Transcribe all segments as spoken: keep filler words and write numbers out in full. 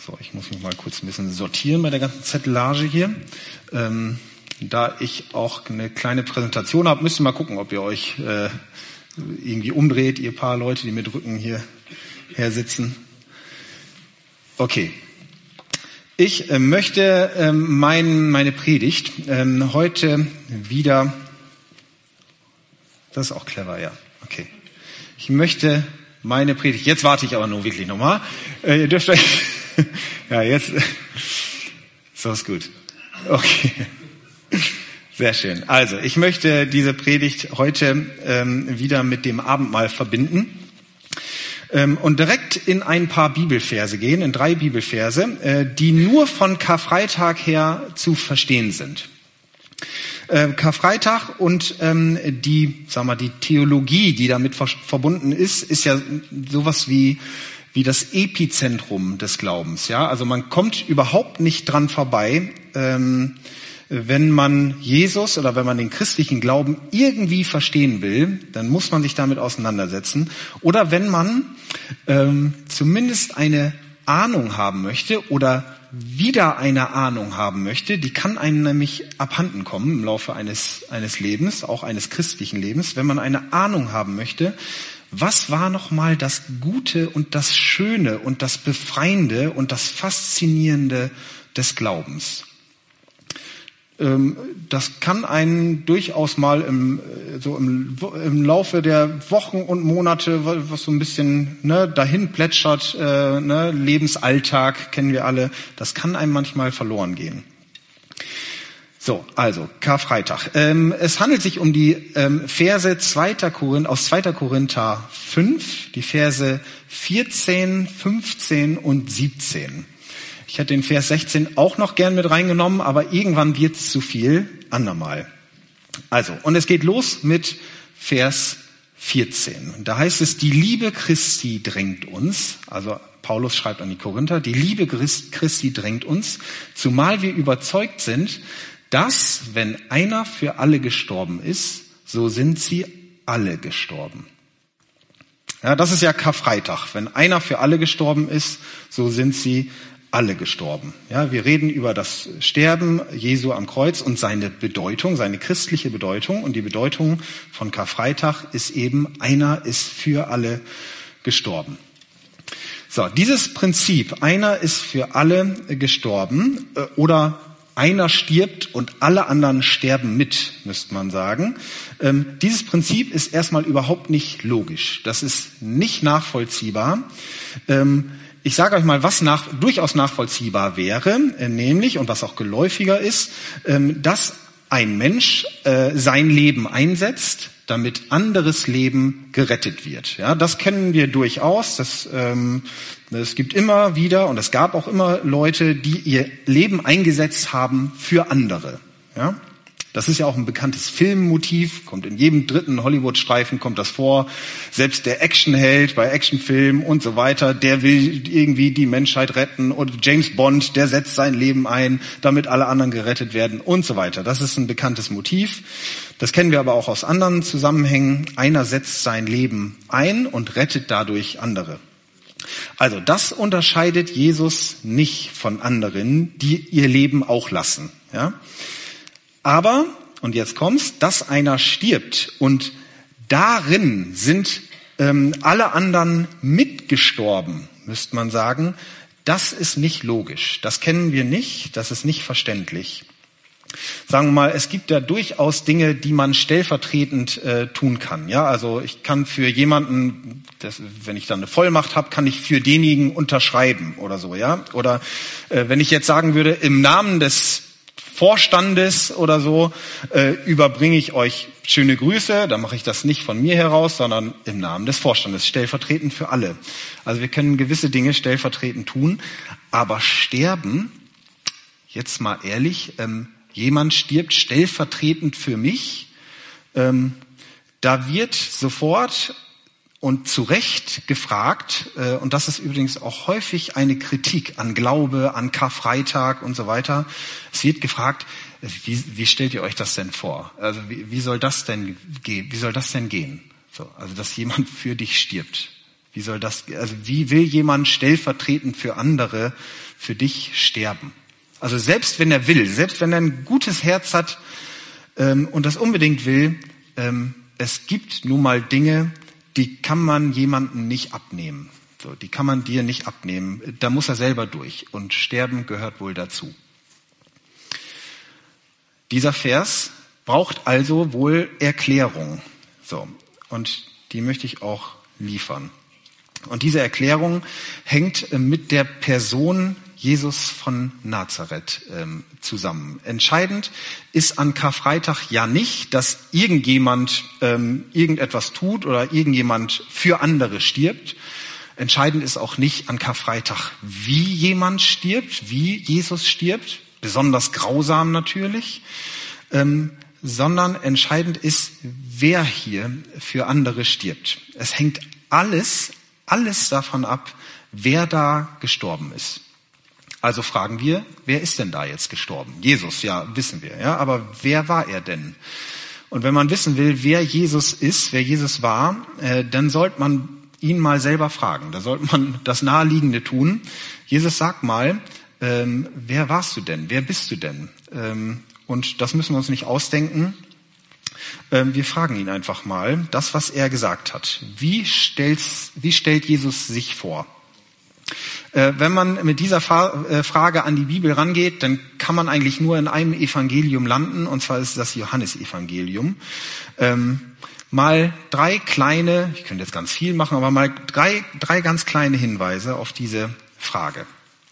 So, ich muss mich mal kurz ein bisschen sortieren bei der ganzen Zettelage hier. Ähm, da ich auch eine kleine Präsentation habe, müsst ihr mal gucken, ob ihr euch äh, irgendwie umdreht, ihr paar Leute, die mit Rücken hier her sitzen. Okay. Ich äh, möchte ähm, mein, meine Predigt ähm, heute wieder, das ist auch clever, ja, okay. Ich möchte meine Predigt, jetzt warte ich aber nur wirklich nochmal, äh, ihr dürft euch, ja jetzt, so ist gut, okay, sehr schön. Also ich möchte diese Predigt heute ähm, wieder mit dem Abendmahl verbinden. Und direkt in ein paar Bibelverse gehen, in drei Bibelverse, die nur von Karfreitag her zu verstehen sind. Karfreitag und die, sagen wir, die Theologie, die damit verbunden ist, ist ja sowas wie wie das Epizentrum des Glaubens. Ja, also man kommt überhaupt nicht dran vorbei, wenn man Jesus oder wenn man den christlichen Glauben irgendwie verstehen will, dann muss man sich damit auseinandersetzen. Oder wenn man ähm, zumindest eine Ahnung haben möchte oder wieder eine Ahnung haben möchte, die kann einem nämlich abhanden kommen im Laufe eines, eines Lebens, auch eines christlichen Lebens, wenn man eine Ahnung haben möchte, was war nochmal das Gute und das Schöne und das Befreiende und das Faszinierende des Glaubens. Das kann einen durchaus mal im, so im, im Laufe der Wochen und Monate, was so ein bisschen ne, dahin plätschert, äh, ne, Lebensalltag kennen wir alle, das kann einem manchmal verloren gehen. So, also Karfreitag. Ähm, es handelt sich um die ähm, Verse zweiter Korinther, aus zweiter Korinther fünf, die Verse vierzehn, fünfzehn und siebzehn. Ich hätte den Vers sechzehn auch noch gern mit reingenommen, aber irgendwann wird's zu viel, andermal. Also, und es geht los mit Vers vierzehn. Da heißt es, die Liebe Christi drängt uns, also Paulus schreibt an die Korinther, die Liebe Christi drängt uns, zumal wir überzeugt sind, dass, wenn einer für alle gestorben ist, so sind sie alle gestorben. Ja, das ist ja Karfreitag. Wenn einer für alle gestorben ist, so sind sie alle gestorben. Ja, wir reden über das Sterben Jesu am Kreuz und seine Bedeutung, seine christliche Bedeutung. Und die Bedeutung von Karfreitag ist eben, einer ist für alle gestorben. So, dieses Prinzip, einer ist für alle gestorben, äh, oder einer stirbt und alle anderen sterben mit, müsste man sagen. Ähm, dieses Prinzip ist erstmal überhaupt nicht logisch. Das ist nicht nachvollziehbar. Ähm, Ich sage euch mal, was nach, durchaus nachvollziehbar wäre, äh, nämlich, und was auch geläufiger ist, ähm, dass ein Mensch äh, sein Leben einsetzt, damit anderes Leben gerettet wird. Ja, das kennen wir durchaus. Das, ähm, es gibt immer wieder, und es gab auch immer Leute, die ihr Leben eingesetzt haben für andere. Ja. Das ist ja auch ein bekanntes Filmmotiv, kommt in jedem dritten Hollywood-Streifen kommt das vor. Selbst der Actionheld bei Actionfilmen und so weiter, der will irgendwie die Menschheit retten. Und James Bond, der setzt sein Leben ein, damit alle anderen gerettet werden und so weiter. Das ist ein bekanntes Motiv. Das kennen wir aber auch aus anderen Zusammenhängen. Einer setzt sein Leben ein und rettet dadurch andere. Also das unterscheidet Jesus nicht von anderen, die ihr Leben auch lassen. Ja. Aber, und jetzt kommt's, dass einer stirbt und darin sind ähm, alle anderen mitgestorben, müsste man sagen, das ist nicht logisch. Das kennen wir nicht, das ist nicht verständlich. Sagen wir mal, es gibt ja durchaus Dinge, die man stellvertretend äh, tun kann. Ja, also ich kann für jemanden, das, wenn ich dann eine Vollmacht habe, kann ich für denjenigen unterschreiben oder so. Ja, oder äh, wenn ich jetzt sagen würde, im Namen des Vorstandes oder so, äh, überbringe ich euch schöne Grüße, dann mache ich das nicht von mir heraus, sondern im Namen des Vorstandes, stellvertretend für alle. Also wir können gewisse Dinge stellvertretend tun, aber sterben, jetzt mal ehrlich, ähm, jemand stirbt stellvertretend für mich, ähm, da wird sofort und zu Recht gefragt, äh, und das ist übrigens auch häufig eine Kritik an Glaube, an Karfreitag und so weiter. Es wird gefragt, wie, wie stellt ihr euch das denn vor? Also wie, wie soll das denn gehen? Wie soll das denn gehen? So, also dass jemand für dich stirbt. Wie soll das, also wie will jemand stellvertretend für andere, für dich sterben? Also selbst wenn er will, selbst wenn er ein gutes Herz hat ähm, und das unbedingt will, ähm, es gibt nun mal Dinge, die kann man jemandem nicht abnehmen. So, die kann man dir nicht abnehmen. Da muss er selber durch. Und Sterben gehört wohl dazu. Dieser Vers braucht also wohl Erklärung. So, und die möchte ich auch liefern. Und diese Erklärung hängt mit der Person Jesus von Nazareth ähm, zusammen. Entscheidend ist an Karfreitag ja nicht, dass irgendjemand ähm, irgendetwas tut oder irgendjemand für andere stirbt. Entscheidend ist auch nicht an Karfreitag, wie jemand stirbt, wie Jesus stirbt, besonders grausam natürlich, ähm, sondern entscheidend ist, wer hier für andere stirbt. Es hängt alles, alles davon ab, wer da gestorben ist. Also fragen wir, wer ist denn da jetzt gestorben? Jesus, ja, wissen wir, ja, aber wer war er denn? Und wenn man wissen will, wer Jesus ist, wer Jesus war, äh, dann sollte man ihn mal selber fragen. Da sollte man das Naheliegende tun. Jesus, sag mal, ähm, wer warst du denn? Wer bist du denn? Ähm, und das müssen wir uns nicht ausdenken. Ähm, wir fragen ihn einfach mal, das, was er gesagt hat. Wie stellt's, wie stellt Jesus sich vor? Wenn man mit dieser Frage an die Bibel rangeht, dann kann man eigentlich nur in einem Evangelium landen, und zwar ist das Johannesevangelium. Ähm, mal drei kleine, ich könnte jetzt ganz viel machen, aber mal drei, drei ganz kleine Hinweise auf diese Frage.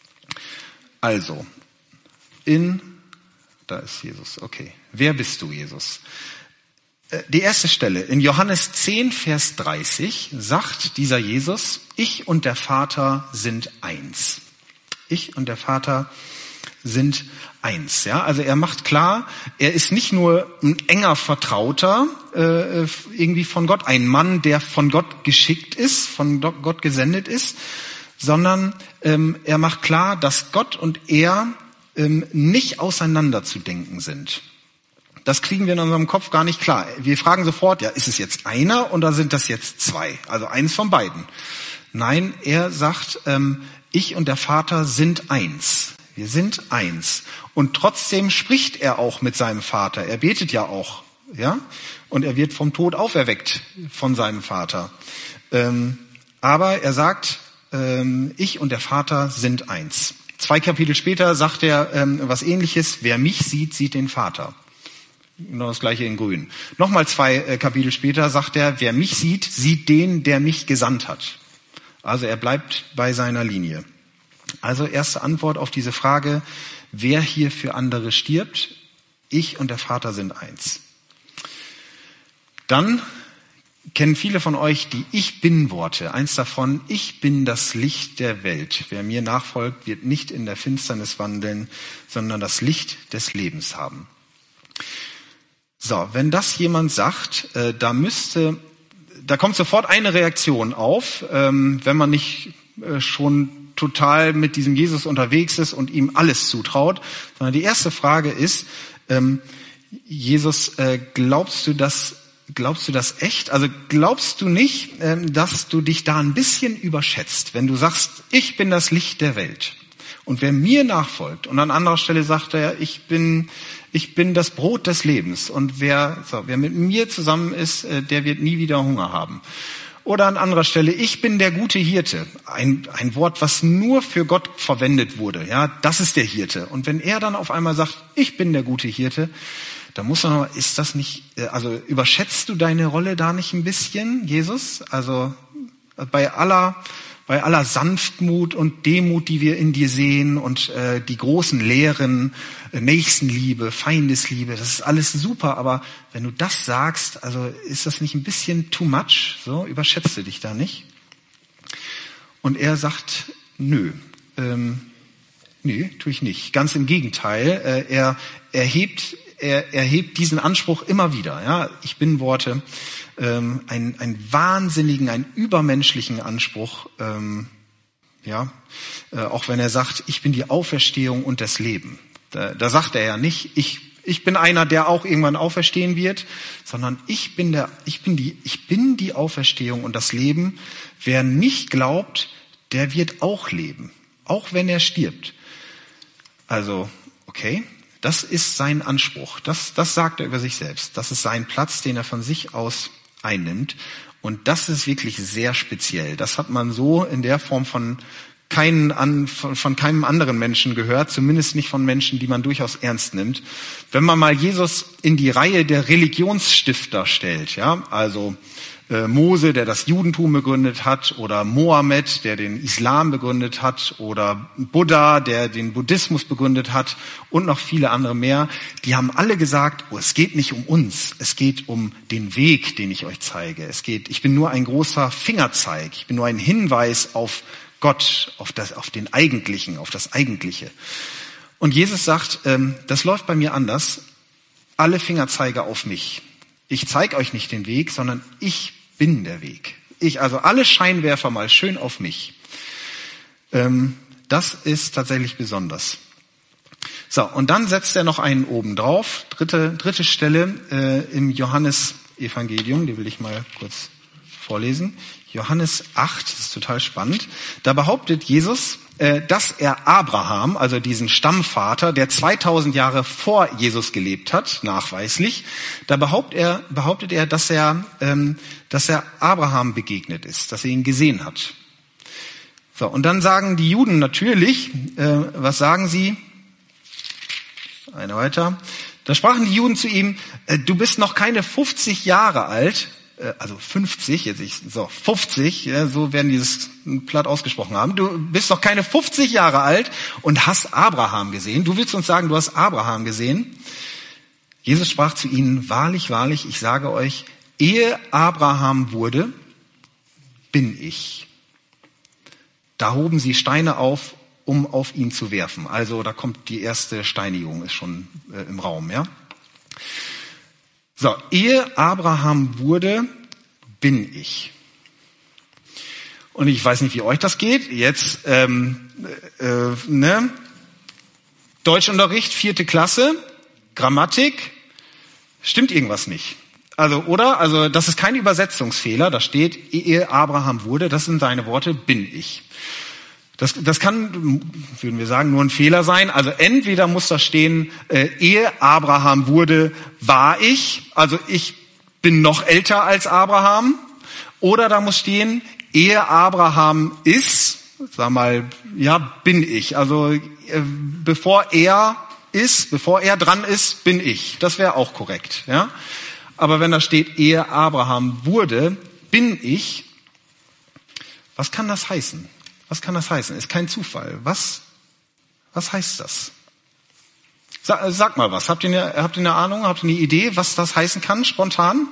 Also, in, da ist Jesus, okay. Wer bist du, Jesus? Die erste Stelle, in Johannes zehn, Vers dreißig, sagt dieser Jesus, ich und der Vater sind eins. Ich und der Vater sind eins. Ja, also er macht klar, er ist nicht nur ein enger Vertrauter äh, irgendwie von Gott, ein Mann, der von Gott geschickt ist, von Gott gesendet ist, sondern ähm, er macht klar, dass Gott und er ähm, nicht auseinanderzudenken sind. Das kriegen wir in unserem Kopf gar nicht klar. Wir fragen sofort, ja, ist es jetzt einer oder sind das jetzt zwei? Also eins von beiden. Nein, er sagt, ähm, ich und der Vater sind eins. Wir sind eins. Und trotzdem spricht er auch mit seinem Vater. Er betet ja auch, ja? Und er wird vom Tod auferweckt von seinem Vater. Ähm, aber er sagt, ähm, ich und der Vater sind eins. Zwei Kapitel später sagt er ähm, was Ähnliches. Wer mich sieht, sieht den Vater. Genau das gleiche in Grün. Nochmal zwei äh, Kapitel später sagt er, wer mich sieht, sieht den, der mich gesandt hat. Also er bleibt bei seiner Linie. Also erste Antwort auf diese Frage, wer hier für andere stirbt, ich und der Vater sind eins. Dann kennen viele von euch die Ich-Bin-Worte. Eins davon, ich bin das Licht der Welt. Wer mir nachfolgt, wird nicht in der Finsternis wandeln, sondern das Licht des Lebens haben. So, wenn das jemand sagt, äh, da müsste, da kommt sofort eine Reaktion auf, ähm, wenn man nicht äh, schon total mit diesem Jesus unterwegs ist und ihm alles zutraut, sondern die erste Frage ist, ähm, Jesus, äh, glaubst du das, glaubst du das echt? Also glaubst du nicht, ähm, dass du dich da ein bisschen überschätzt, wenn du sagst, ich bin das Licht der Welt? Und wer mir nachfolgt, und an anderer Stelle sagt er, ich bin Ich bin das Brot des Lebens und wer, so, wer mit mir zusammen ist, der wird nie wieder Hunger haben. Oder an anderer Stelle, ich bin der gute Hirte. Ein, ein Wort, was nur für Gott verwendet wurde. Ja, das ist der Hirte. Und wenn er dann auf einmal sagt, ich bin der gute Hirte, dann muss man, ist das nicht, also überschätzt du deine Rolle da nicht ein bisschen, Jesus? Also bei aller, bei aller Sanftmut und Demut, die wir in dir sehen und äh, die großen Lehren, äh, Nächstenliebe, Feindesliebe, das ist alles super, aber wenn du das sagst, also ist das nicht ein bisschen too much? So, überschätzt du dich da nicht? Und er sagt, nö, ähm, nö, tue ich nicht. Ganz im Gegenteil, äh, er erhebt, er erhebt diesen Anspruch immer wieder. Ja, ich bin Worte. Ähm, einen, einen wahnsinnigen, einen übermenschlichen Anspruch, ähm, ja, äh, auch wenn er sagt, ich bin die Auferstehung und das Leben. Da, da sagt er ja nicht, ich ich bin einer, der auch irgendwann auferstehen wird, sondern ich bin der, ich bin die, ich bin die Auferstehung und das Leben. Wer nicht glaubt, der wird auch leben, auch wenn er stirbt. Also, okay, das ist sein Anspruch. Das, das sagt er über sich selbst. Das ist sein Platz, den er von sich aus einnimmt. Und das ist wirklich sehr speziell. Das hat man so in der Form von keinen an, von, von keinem anderen Menschen gehört, zumindest nicht von Menschen, die man durchaus ernst nimmt. Wenn man mal Jesus in die Reihe der Religionsstifter stellt, ja, also äh, Mose, der das Judentum begründet hat, oder Mohammed, der den Islam begründet hat, oder Buddha, der den Buddhismus begründet hat, und noch viele andere mehr, die haben alle gesagt, oh, es geht nicht um uns, es geht um den Weg, den ich euch zeige. Es geht, ich bin nur ein großer Fingerzeig, ich bin nur ein Hinweis auf Gott, auf das, auf den Eigentlichen, auf das Eigentliche. Und Jesus sagt, ähm, das läuft bei mir anders. Alle Fingerzeige auf mich. Ich zeige euch nicht den Weg, sondern ich bin der Weg. Ich, also alle Scheinwerfer mal schön auf mich. Ähm, das ist tatsächlich besonders. So, und dann setzt er noch einen oben drauf. Dritte, dritte Stelle äh, im Johannes-Evangelium, die will ich mal kurz vorlesen. Johannes acht, das ist total spannend. Da behauptet Jesus, äh, dass er Abraham, also diesen Stammvater, der zweitausend Jahre vor Jesus gelebt hat, nachweislich, da behauptet er, behauptet er, dass er, ähm, dass er Abraham begegnet ist, dass er ihn gesehen hat. So, und dann sagen die Juden natürlich, äh, was sagen sie? Eine weiter. Da sprachen die Juden zu ihm, äh, du bist noch keine fünfzig Jahre alt, also fünfzig, jetzt ich, so fünfzig, ja, so werden dieses platt ausgesprochen haben. Du bist noch keine fünfzig Jahre alt und hast Abraham gesehen. Du willst uns sagen, du hast Abraham gesehen? Jesus sprach zu ihnen, wahrlich, wahrlich, ich sage euch, ehe Abraham wurde, bin ich. Da hoben sie Steine auf, um auf ihn zu werfen. Also da kommt die erste Steinigung, ist schon äh, im Raum, ja. So, ehe Abraham wurde, bin ich. Und ich weiß nicht, wie euch das geht. Jetzt, ähm, äh, ne? Deutschunterricht, vierte Klasse, Grammatik, stimmt irgendwas nicht. Also, oder? Also, das ist kein Übersetzungsfehler. Da steht, ehe Abraham wurde, das sind seine Worte, bin ich. Das, das kann, würden wir sagen, nur ein Fehler sein. Also entweder muss da stehen, äh, ehe Abraham wurde, war ich. Also ich bin noch älter als Abraham. Oder da muss stehen, ehe Abraham ist, sag mal, ja, bin ich. Also äh, bevor er ist, bevor er dran ist, bin ich. Das wäre auch korrekt. Ja. Aber wenn da steht, ehe Abraham wurde, bin ich, was kann das heißen? Was kann das heißen? Ist kein Zufall. Was, was heißt das? Sag, sag mal was. Habt ihr, eine, habt ihr eine Ahnung? Habt ihr eine Idee, was das heißen kann, spontan?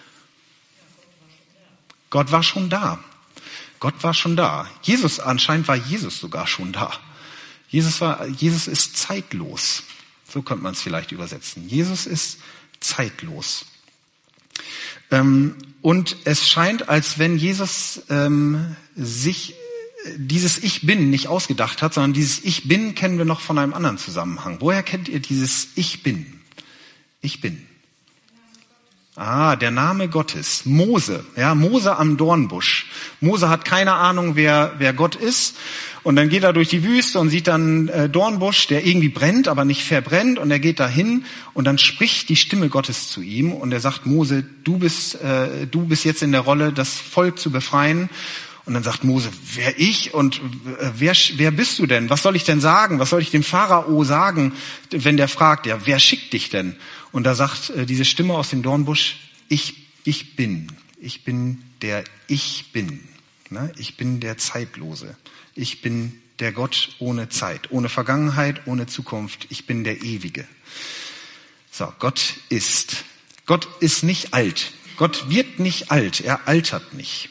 Gott war schon da. Gott war schon da. Jesus, anscheinend war Jesus sogar schon da. Jesus war, Jesus ist zeitlos. So könnte man es vielleicht übersetzen. Jesus ist zeitlos. Ähm, und es scheint, als wenn Jesus ähm, sich dieses Ich Bin nicht ausgedacht hat, sondern dieses Ich Bin kennen wir noch von einem anderen Zusammenhang. Woher kennt ihr dieses Ich Bin? Ich Bin. Ah, der Name Gottes. Mose. Ja, Mose am Dornbusch. Mose hat keine Ahnung, wer, wer Gott ist. Und dann geht er durch die Wüste und sieht dann äh, Dornbusch, der irgendwie brennt, aber nicht verbrennt. Und er geht dahin und dann spricht die Stimme Gottes zu ihm. Und er sagt, Mose, du bist, äh, du bist jetzt in der Rolle, das Volk zu befreien. Und dann sagt Mose, wer ich und wer, wer bist du denn? Was soll ich denn sagen? Was soll ich dem Pharao sagen, wenn der fragt, ja, wer schickt dich denn? Und da sagt äh, diese Stimme aus dem Dornbusch, ich, ich bin. Ich bin der Ich bin. Ne? Ich bin der Zeitlose. Ich bin der Gott ohne Zeit, ohne Vergangenheit, ohne Zukunft. Ich bin der Ewige. So, Gott ist. Gott ist nicht alt. Gott wird nicht alt. Er altert nicht.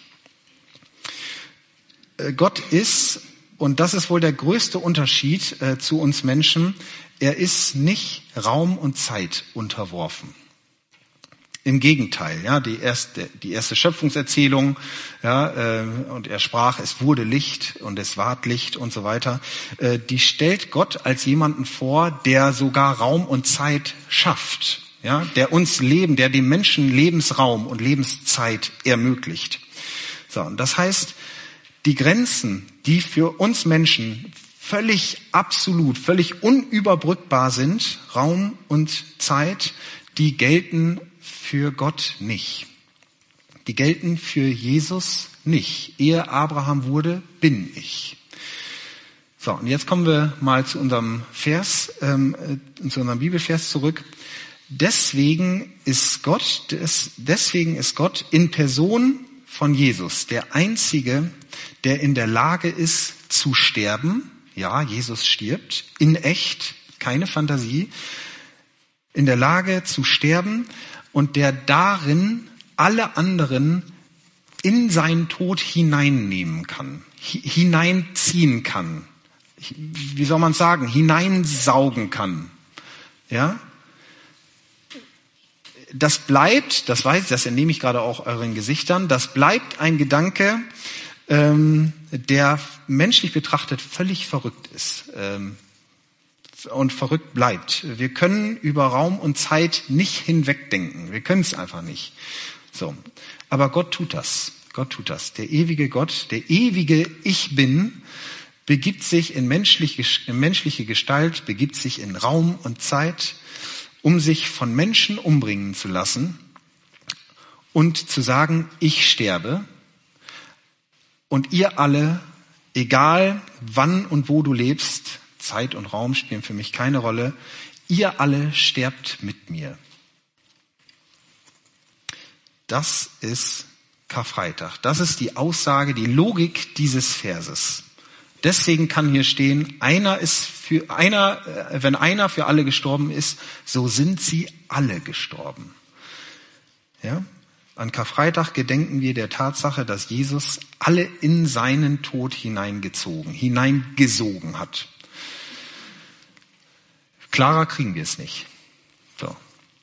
Gott ist, und das ist wohl der größte Unterschied äh, zu uns Menschen, er ist nicht Raum und Zeit unterworfen. Im Gegenteil, ja, die erste, die erste Schöpfungserzählung, ja, äh, und er sprach, es wurde Licht und es ward Licht und so weiter, äh, die stellt Gott als jemanden vor, der sogar Raum und Zeit schafft, ja, der uns Leben, der dem Menschen Lebensraum und Lebenszeit ermöglicht. So, und das heißt, die Grenzen, die für uns Menschen völlig absolut, völlig unüberbrückbar sind, Raum und Zeit, die gelten für Gott nicht. Die gelten für Jesus nicht. Ehe Abraham wurde, bin ich. So, und jetzt kommen wir mal zu unserem Vers, ähm, zu unserem Bibelvers zurück. Deswegen ist Gott, des, deswegen ist Gott in Person von Jesus der Einzige, der in der Lage ist zu sterben. Ja, Jesus stirbt in echt, keine Fantasie. In der Lage zu sterben und der darin alle anderen in seinen Tod hineinnehmen kann, hineinziehen kann. Wie soll man sagen? Hineinsaugen kann. Ja? Das bleibt, das weiß ich, das entnehme ich gerade auch euren Gesichtern, das bleibt ein Gedanke, ähm, der menschlich betrachtet völlig verrückt ist. Ähm, und verrückt bleibt. Wir können über Raum und Zeit nicht hinwegdenken. Wir können es einfach nicht. So. Aber Gott tut das. Gott tut das. Der ewige Gott, der ewige Ich Bin, begibt sich in menschliche, in menschliche Gestalt, begibt sich in Raum und Zeit, um sich von Menschen umbringen zu lassen und zu sagen, ich sterbe und ihr alle, egal wann und wo du lebst, Zeit und Raum spielen für mich keine Rolle. Ihr alle sterbt mit mir. Das ist Karfreitag. Das ist die Aussage, die Logik dieses Verses. Deswegen kann hier stehen, einer ist für einer, wenn einer für alle gestorben ist, so sind sie alle gestorben. Ja? An Karfreitag gedenken wir der Tatsache, dass Jesus alle in seinen Tod hineingezogen, hineingesogen hat. Klarer kriegen wir es nicht. So.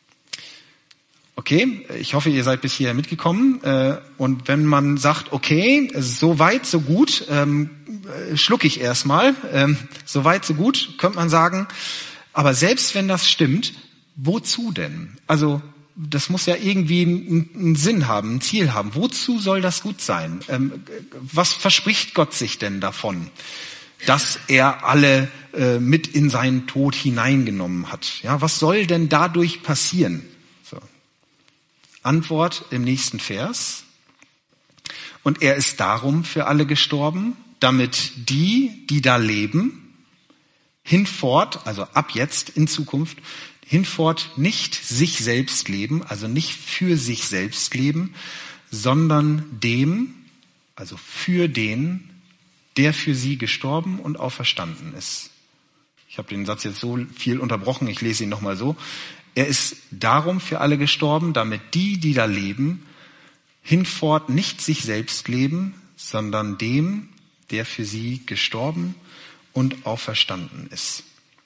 Okay, ich hoffe, ihr seid bis hierher mitgekommen. Und wenn man sagt, okay, so weit, so gut, ähm, schlucke ich erstmal. Ähm, so weit, so gut, könnte man sagen. Aber selbst wenn das stimmt, wozu denn? Also das muss ja irgendwie einen, einen Sinn haben, ein Ziel haben. Wozu soll das gut sein? Ähm, was verspricht Gott sich denn davon, dass er alle äh, mit in seinen Tod hineingenommen hat? Ja, was soll denn dadurch passieren? So. Antwort im nächsten Vers. Und er ist darum für alle gestorben, damit die, die da leben, hinfort, also ab jetzt in Zukunft, hinfort nicht sich selbst leben, also nicht für sich selbst leben, sondern dem, also für den, der für sie gestorben und auferstanden ist. Ich habe den Satz jetzt so viel unterbrochen, ich lese ihn nochmal so. Er ist darum für alle gestorben, damit die, die da leben, hinfort nicht sich selbst leben, sondern dem, der für sie gestorben und auferstanden ist.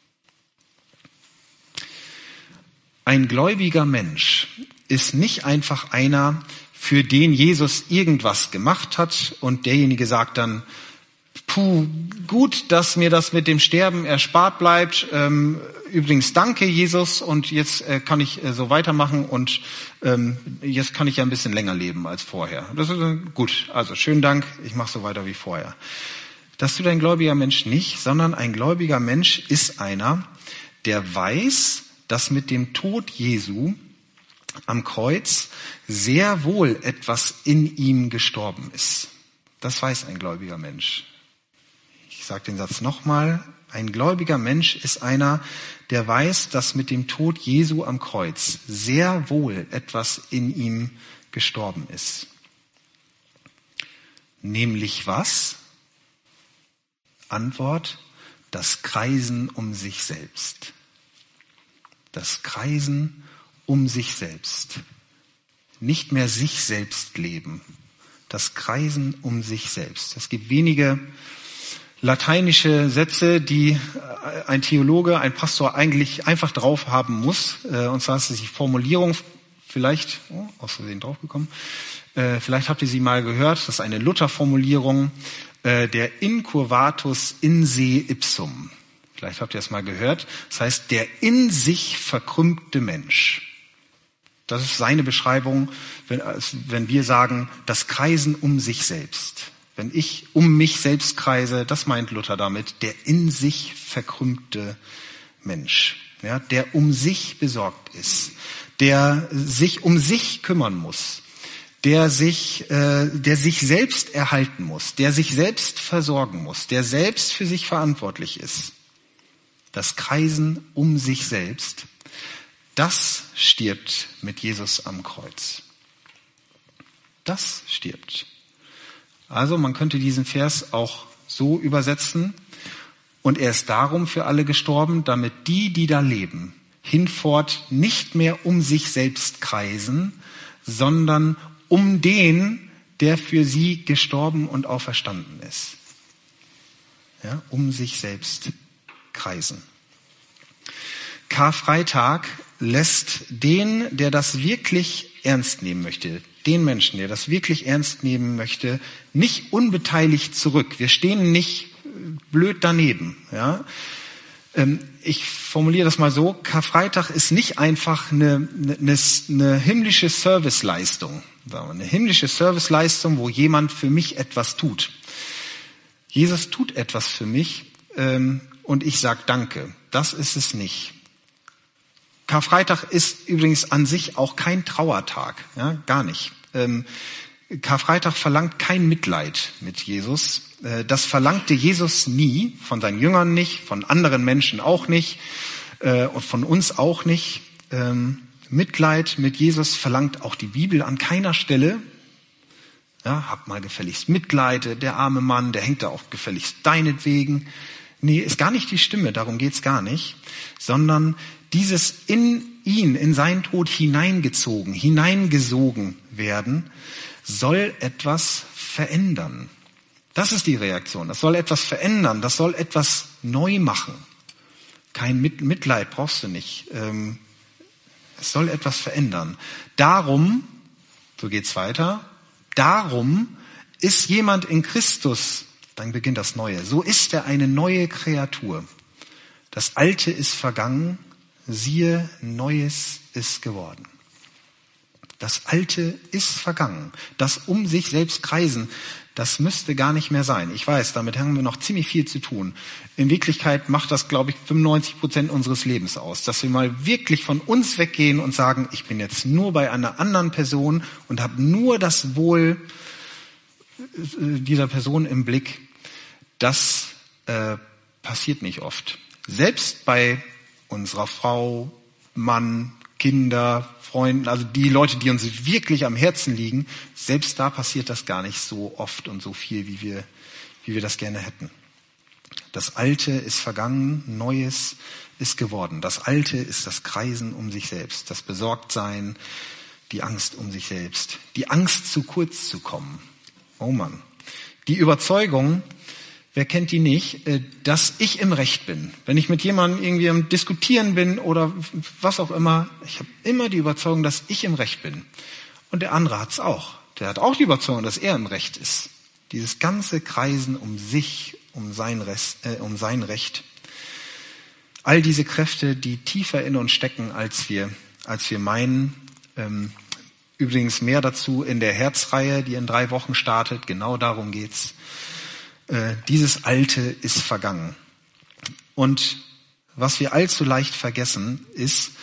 Ein gläubiger Mensch ist nicht einfach einer, für den Jesus irgendwas gemacht hat und derjenige sagt dann, puh, gut, dass mir das mit dem Sterben erspart bleibt. Ähm, übrigens, danke Jesus und jetzt äh, kann ich äh, so weitermachen und ähm, jetzt kann ich ja ein bisschen länger leben als vorher. Das ist äh, gut, also schönen Dank, ich mache so weiter wie vorher. Das tut ein gläubiger Mensch nicht, sondern ein gläubiger Mensch ist einer, der weiß, dass mit dem Tod Jesu am Kreuz sehr wohl etwas in ihm gestorben ist. Das weiß ein gläubiger Mensch. Ich sage den Satz nochmal. Ein gläubiger Mensch ist einer, der weiß, dass mit dem Tod Jesu am Kreuz sehr wohl etwas in ihm gestorben ist. Nämlich was? Antwort, das Kreisen um sich selbst. Das Kreisen um sich selbst. Nicht mehr sich selbst leben. Das Kreisen um sich selbst. Es gibt wenige lateinische Sätze, die ein Theologe, ein Pastor eigentlich einfach drauf haben muss. Und zwar ist es die Formulierung, vielleicht, oh, aus Versehen draufgekommen, äh, vielleicht habt ihr sie mal gehört, das ist eine Luther-Formulierung, äh, der incurvatus in se ipsum. Vielleicht habt ihr es mal gehört. Das heißt, der in sich verkrümmte Mensch. Das ist seine Beschreibung, wenn, wenn wir sagen, das Kreisen um sich selbst. Wenn ich um mich selbst kreise, das meint Luther damit, der in sich verkrümmte Mensch, ja, der um sich besorgt ist, der sich um sich kümmern muss, der sich, äh, der sich selbst erhalten muss, der sich selbst versorgen muss, der selbst für sich verantwortlich ist. Das Kreisen um sich selbst, das stirbt mit Jesus am Kreuz. Das stirbt. Also man könnte diesen Vers auch so übersetzen: Und er ist darum für alle gestorben, damit die, die da leben, hinfort nicht mehr um sich selbst kreisen, sondern um den, der für sie gestorben und auferstanden ist. Ja, um sich selbst kreisen. Karfreitag lässt den, der das wirklich ernst nehmen möchte, den Menschen, der das wirklich ernst nehmen möchte, nicht unbeteiligt zurück. Wir stehen nicht blöd daneben. Ja? Ich formuliere das mal so: Karfreitag ist nicht einfach eine, eine, eine himmlische Serviceleistung, eine himmlische Serviceleistung, wo jemand für mich etwas tut. Jesus tut etwas für mich ähm, und ich sage Danke. Das ist es nicht. Karfreitag ist übrigens an sich auch kein Trauertag, ja, gar nicht. Ähm, Karfreitag verlangt kein Mitleid mit Jesus. Äh, das verlangte Jesus nie, von seinen Jüngern nicht, von anderen Menschen auch nicht äh, und von uns auch nicht. Ähm, Mitleid mit Jesus verlangt auch die Bibel an keiner Stelle. Ja, hab mal gefälligst Mitleid, der arme Mann, der hängt da auch gefälligst deinetwegen. Nee, ist gar nicht die Stimme, darum geht's gar nicht, sondern dieses in ihn, in seinen Tod hineingezogen, hineingesogen werden, soll etwas verändern. Das ist die Reaktion. Das soll etwas verändern, das soll etwas neu machen. Kein Mitleid brauchst du nicht. Es soll etwas verändern. Darum, so geht's weiter, darum ist jemand in Christus, dann beginnt das Neue. So ist er eine neue Kreatur. Das Alte ist vergangen, siehe, Neues ist geworden. Das Alte ist vergangen. Das um sich selbst kreisen, das müsste gar nicht mehr sein. Ich weiß, damit haben wir noch ziemlich viel zu tun. In Wirklichkeit macht das, glaube ich, fünfundneunzig Prozent unseres Lebens aus. Dass wir mal wirklich von uns weggehen und sagen, ich bin jetzt nur bei einer anderen Person und habe nur das Wohl dieser Person im Blick. Das äh, passiert nicht oft. Selbst bei unserer Frau, Mann, Kinder, Freunden, also die Leute, die uns wirklich am Herzen liegen, selbst da passiert das gar nicht so oft und so viel, wie wir, wie wir das gerne hätten. Das Alte ist vergangen, Neues ist geworden. Das Alte ist das Kreisen um sich selbst, das Besorgtsein, die Angst um sich selbst, die Angst, zu kurz zu kommen. Oh Mann. Die Überzeugung, wer kennt die nicht, dass ich im Recht bin. Wenn ich mit jemandem irgendwie am Diskutieren bin oder was auch immer, ich habe immer die Überzeugung, dass ich im Recht bin. Und der andere hat es auch. Der hat auch die Überzeugung, dass er im Recht ist. Dieses ganze Kreisen um sich, um sein, Rest, äh, um sein Recht. All diese Kräfte, die tiefer in uns stecken, als wir, als wir meinen. Ähm, übrigens mehr dazu in der Herzreihe, die in drei Wochen startet. Genau darum geht's. Dieses Alte ist vergangen. Und was wir allzu leicht vergessen, ist,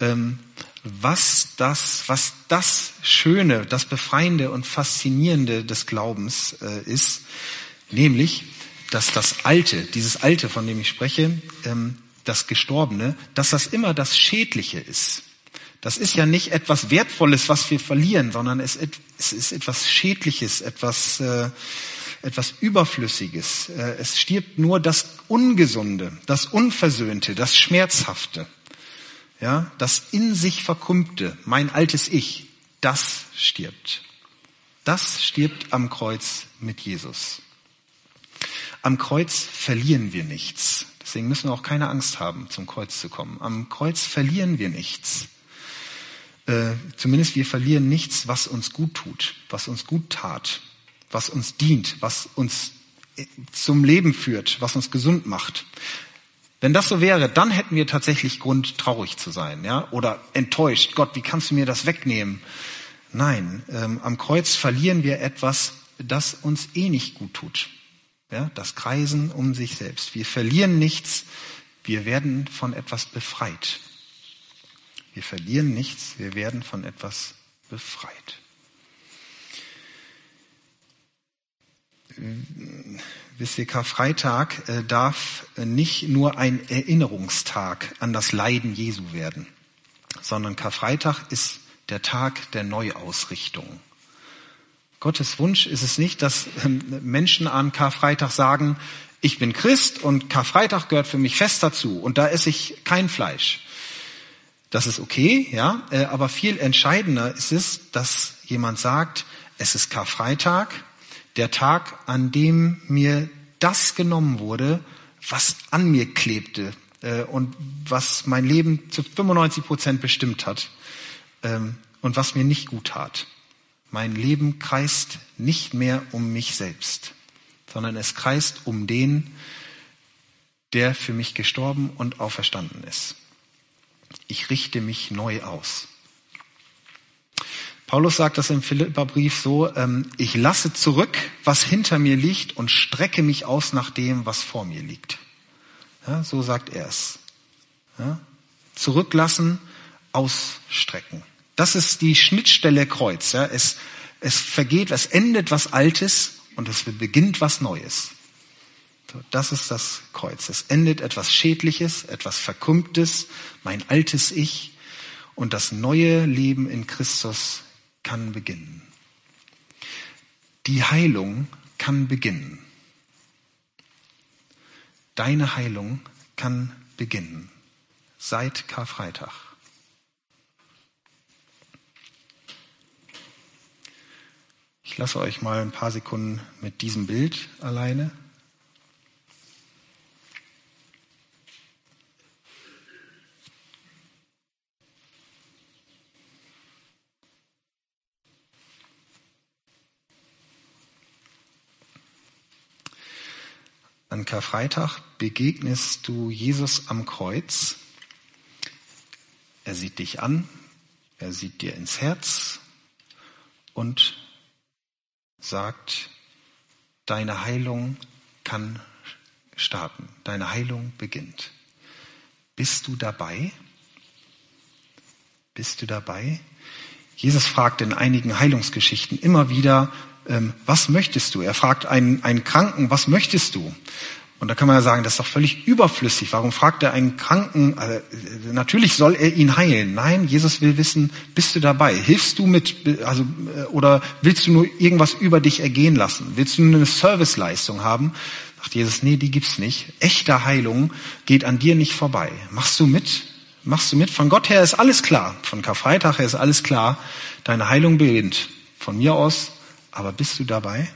was das, was das Schöne, das Befreiende und Faszinierende des Glaubens ist, nämlich, dass das Alte, dieses Alte, von dem ich spreche, das Gestorbene, dass das immer das Schädliche ist. Das ist ja nicht etwas Wertvolles, was wir verlieren, sondern es ist etwas Schädliches, etwas etwas Überflüssiges. Es stirbt nur das Ungesunde, das Unversöhnte, das Schmerzhafte, ja, das in sich Verkrümmte, mein altes Ich, das stirbt. Das stirbt am Kreuz mit Jesus. Am Kreuz verlieren wir nichts. Deswegen müssen wir auch keine Angst haben, zum Kreuz zu kommen. Am Kreuz verlieren wir nichts. äh, zumindest wir verlieren nichts, was uns gut tut, was uns gut tat, was uns dient, was uns zum Leben führt, was uns gesund macht. Wenn das so wäre, dann hätten wir tatsächlich Grund, traurig zu sein, ja, oder enttäuscht. Gott, wie kannst du mir das wegnehmen? Nein, ähm, am Kreuz verlieren wir etwas, das uns eh nicht gut tut. Ja, das Kreisen um sich selbst. Wir verlieren nichts, wir werden von etwas befreit. Wir verlieren nichts, wir werden von etwas befreit. Wisst ihr, Karfreitag äh, darf nicht nur ein Erinnerungstag an das Leiden Jesu werden, sondern Karfreitag ist der Tag der Neuausrichtung. Gottes Wunsch ist es nicht, dass äh, Menschen an Karfreitag sagen, ich bin Christ und Karfreitag gehört für mich fest dazu und da esse ich kein Fleisch. Das ist okay, ja, äh, aber viel entscheidender ist es, dass jemand sagt, es ist Karfreitag, der Tag, an dem mir das genommen wurde, was an mir klebte äh, und was mein Leben zu fünfundneunzig Prozent bestimmt hat ähm, und was mir nicht gut tat. Mein Leben kreist nicht mehr um mich selbst, sondern es kreist um den, der für mich gestorben und auferstanden ist. Ich richte mich neu aus. Paulus sagt das im Philipperbrief so, ähm, ich lasse zurück, was hinter mir liegt und strecke mich aus nach dem, was vor mir liegt. Ja, so sagt er es. Ja, zurücklassen, ausstrecken. Das ist die Schnittstelle Kreuz. Ja, es, es vergeht, es endet was Altes und es beginnt was Neues. So, das ist das Kreuz. Es endet etwas Schädliches, etwas Verkrümmtes, mein altes Ich, und das neue Leben in Christus kann beginnen. Die Heilung kann beginnen. Deine Heilung kann beginnen. Seit Karfreitag. Ich lasse euch mal ein paar Sekunden mit diesem Bild alleine. An Karfreitag begegnest du Jesus am Kreuz. Er sieht dich an, er sieht dir ins Herz und sagt, deine Heilung kann starten, deine Heilung beginnt. Bist du dabei? Bist du dabei? Jesus fragt in einigen Heilungsgeschichten immer wieder, ähm, was möchtest du? Er fragt einen, einen Kranken, was möchtest du? Und da kann man ja sagen, das ist doch völlig überflüssig. Warum fragt er einen Kranken? Also, natürlich soll er ihn heilen. Nein, Jesus will wissen, bist du dabei? Hilfst du mit? Also, oder willst du nur irgendwas über dich ergehen lassen? Willst du eine Serviceleistung haben? Sagt Jesus, nee, die gibt's nicht. Echte Heilung geht an dir nicht vorbei. Machst du mit? Machst du mit? Von Gott her ist alles klar. Von Karfreitag her ist alles klar. Deine Heilung beginnt. Von mir aus. Aber bist du dabei?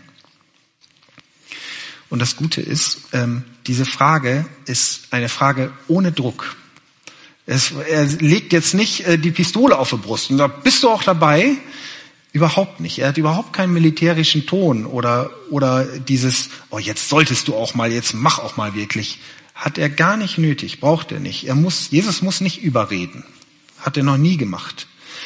Und das Gute ist, ähm, diese Frage ist eine Frage ohne Druck. Es, er legt jetzt nicht äh, die Pistole auf die Brust und sagt, bist du auch dabei? Überhaupt nicht. Er hat überhaupt keinen militärischen Ton oder, oder dieses, oh, jetzt solltest du auch mal, jetzt mach auch mal wirklich. Hat er gar nicht nötig, braucht er nicht. Er muss, Jesus muss nicht überreden. Hat er noch nie gemacht.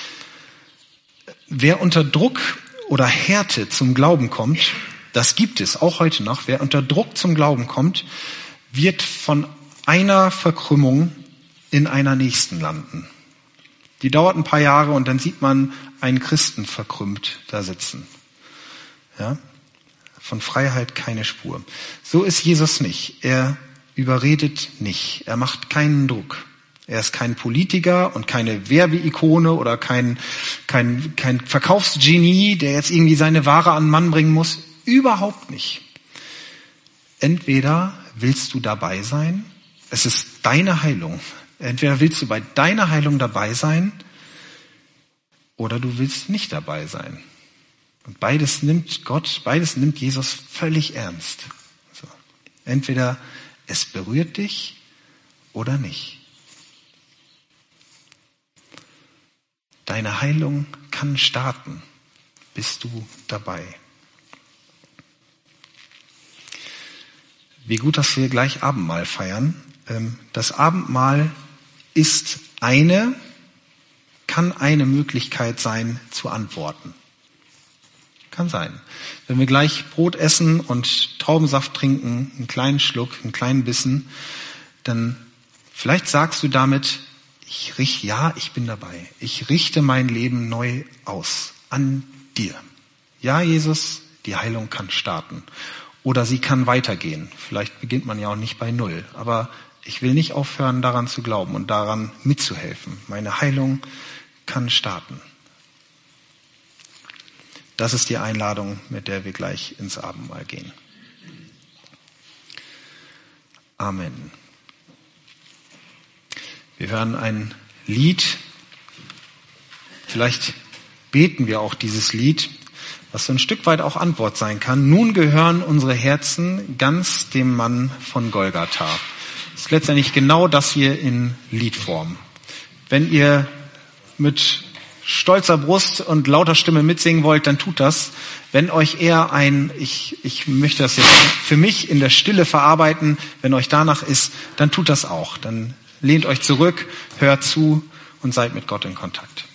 Wer unter Druck oder Härte zum Glauben kommt, das gibt es auch heute noch. Wer unter Druck zum Glauben kommt, wird von einer Verkrümmung in einer nächsten landen. Die dauert ein paar Jahre und dann sieht man einen Christen verkrümmt da sitzen. Ja? Von Freiheit keine Spur. So ist Jesus nicht. Er überredet nicht. Er macht keinen Druck. Er ist kein Politiker und keine Werbeikone oder kein, kein, kein Verkaufsgenie, der jetzt irgendwie seine Ware an den Mann bringen muss. Überhaupt nicht. Entweder willst du dabei sein, es ist deine Heilung. Entweder willst du bei deiner Heilung dabei sein oder du willst nicht dabei sein. Und beides nimmt Gott, beides nimmt Jesus völlig ernst. So. Entweder es berührt dich oder nicht. deine Heilung kann starten. Bist du dabei? Wie gut, dass wir gleich Abendmahl feiern. Das Abendmahl ist eine, kann eine Möglichkeit sein, zu antworten. Kann sein. Wenn wir gleich Brot essen und Traubensaft trinken, einen kleinen Schluck, einen kleinen Bissen, dann vielleicht sagst du damit, ich richte, ja, ich bin dabei. Ich richte mein Leben neu aus an dir. Ja, Jesus, die Heilung kann starten. Oder sie kann weitergehen. Vielleicht beginnt man ja auch nicht bei Null. Aber ich will nicht aufhören, daran zu glauben und daran mitzuhelfen. Meine Heilung kann starten. Das ist die Einladung, mit der wir gleich ins Abendmahl gehen. Amen. Wir hören ein Lied. Vielleicht beten wir auch dieses Lied, was so ein Stück weit auch Antwort sein kann. Nun gehören unsere Herzen ganz dem Mann von Golgatha. Das ist letztendlich genau das hier in Liedform. Wenn ihr mit stolzer Brust und lauter Stimme mitsingen wollt, dann tut das. Wenn euch eher ein, ich, ich möchte das jetzt für mich in der Stille verarbeiten, wenn euch danach ist, dann tut das auch. Dann lehnt euch zurück, hört zu und seid mit Gott in Kontakt.